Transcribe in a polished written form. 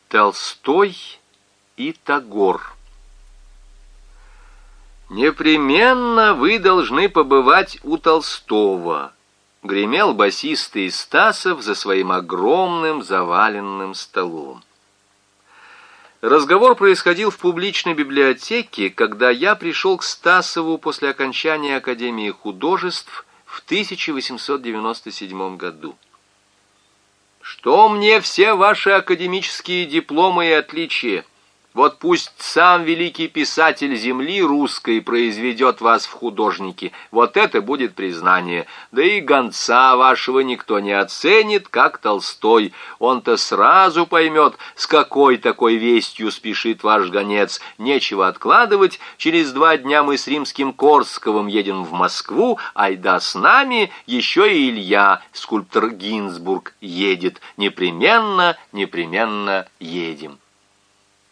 Толстой и Тагор. «Непременно вы должны побывать у Толстого», — гремел басистый Стасов за своим огромным заваленным столом. Разговор происходил в публичной библиотеке, когда я пришел к Стасову после окончания Академии художеств в 1897 году. «Что мне все ваши академические дипломы и отличия? Вот пусть сам великий писатель земли русской произведет вас в художники. Вот это будет признание. Да и гонца вашего никто не оценит, как Толстой. Он-то сразу поймет, с какой такой вестью спешит ваш гонец. Нечего откладывать. Через 2 дня мы с Римским-Корсаковым едем в Москву. Айда с нами еще и Илья, скульптор Гинзбург, едет. Непременно, непременно едем».